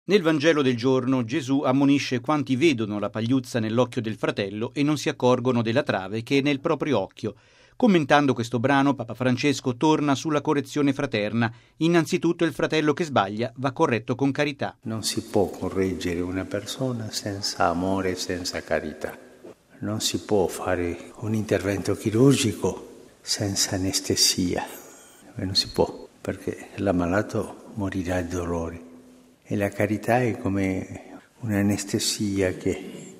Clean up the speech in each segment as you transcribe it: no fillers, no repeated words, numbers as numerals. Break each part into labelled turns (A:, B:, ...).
A: Nel Vangelo del giorno Gesù ammonisce quanti vedono la pagliuzza nell'occhio del fratello e non si accorgono della trave che è nel proprio occhio. Commentando questo brano, Papa Francesco torna sulla correzione fraterna. Innanzitutto il fratello che sbaglia va corretto con carità.
B: Non si può correggere una persona senza amore e senza carità. Non si può fare un intervento chirurgico senza anestesia. Non si può, perché l'ammalato morirà di dolore. E la carità è come un'anestesia che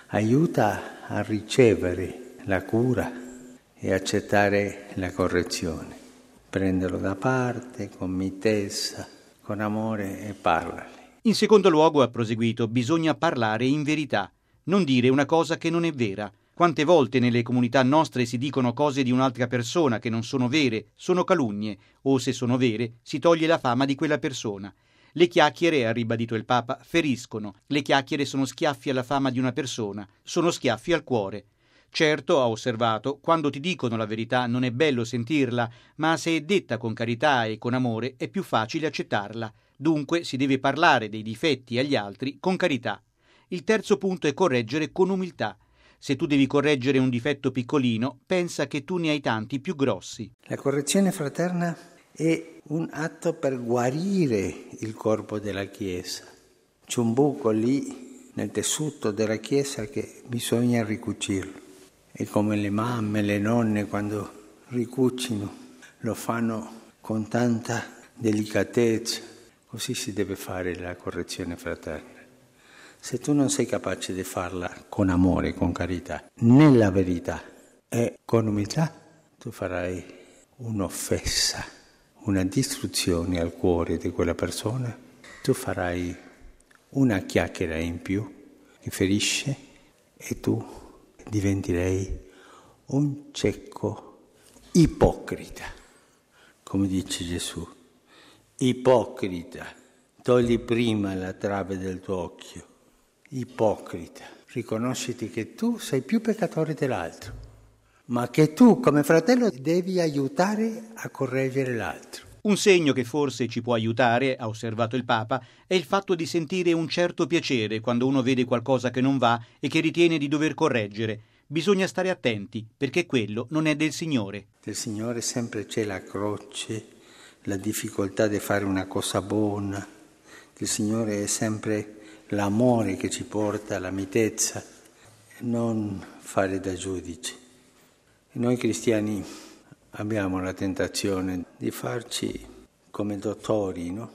B: aiuta a ricevere la cura e accettare la correzione. Prenderlo da parte, con mitezza, con amore e parlargli.
A: In secondo luogo, ha proseguito, bisogna parlare in verità, non dire una cosa che non è vera. Quante volte nelle comunità nostre si dicono cose di un'altra persona che non sono vere, sono calunnie, o se sono vere si toglie la fama di quella persona. Le chiacchiere, ha ribadito il Papa, feriscono. Le chiacchiere sono schiaffi alla fama di una persona, sono schiaffi al cuore. Certo, ha osservato, quando ti dicono la verità non è bello sentirla, ma se è detta con carità e con amore è più facile accettarla. Dunque si deve parlare dei difetti agli altri con carità. Il terzo punto è correggere con umiltà. Se tu devi correggere un difetto piccolino, pensa che tu ne hai tanti più grossi.
B: La correzione fraterna è un atto per guarire il corpo della Chiesa. C'è un buco lì nel tessuto della Chiesa che bisogna ricucirlo. E come le mamme, le nonne quando ricucino lo fanno con tanta delicatezza, così si deve fare la correzione fraterna. Se tu non sei capace di farla con amore, con carità, nella verità e con umiltà, tu farai un'offesa, una distruzione al cuore di quella persona, tu farai una chiacchiera in più che ferisce e tu diventerei un cieco ipocrita, come dice Gesù. Ipocrita, togli prima la trave del tuo occhio. Ipocrita, riconosciti che tu sei più peccatore dell'altro, ma che tu come fratello devi aiutare a correggere l'altro.
A: Un segno che forse ci può aiutare, ha osservato il Papa, è il fatto di sentire un certo piacere quando uno vede qualcosa che non va e che ritiene di dover correggere. Bisogna stare attenti, perché quello non è del Signore.
B: Del Signore sempre c'è la croce, la difficoltà di fare una cosa buona. Del Signore è sempre l'amore che ci porta alla mitezza, non fare da giudice. Noi cristiani abbiamo la tentazione di farci come dottori, no?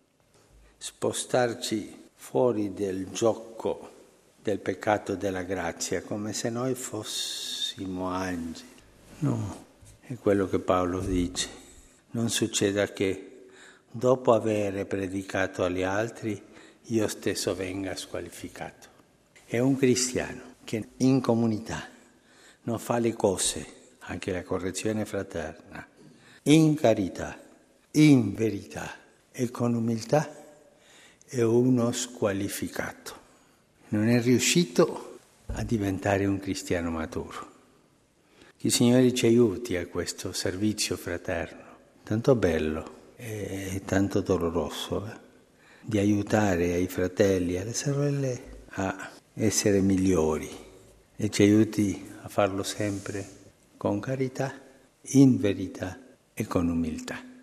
B: Spostarci fuori del gioco del peccato e della grazia, come se noi fossimo angeli. No, è quello che Paolo dice. Non succeda che dopo aver predicato agli altri io stesso venga squalificato. È un cristiano che in comunità non fa le cose, anche la correzione fraterna, in carità, in verità e con umiltà, è uno squalificato. Non è riuscito a diventare un cristiano maturo. Che il Signore ci aiuti a questo servizio fraterno, tanto bello e tanto doloroso, di aiutare i fratelli e le sorelle a essere migliori e ci aiuti a farlo sempre con carità, in verità e con umiltà.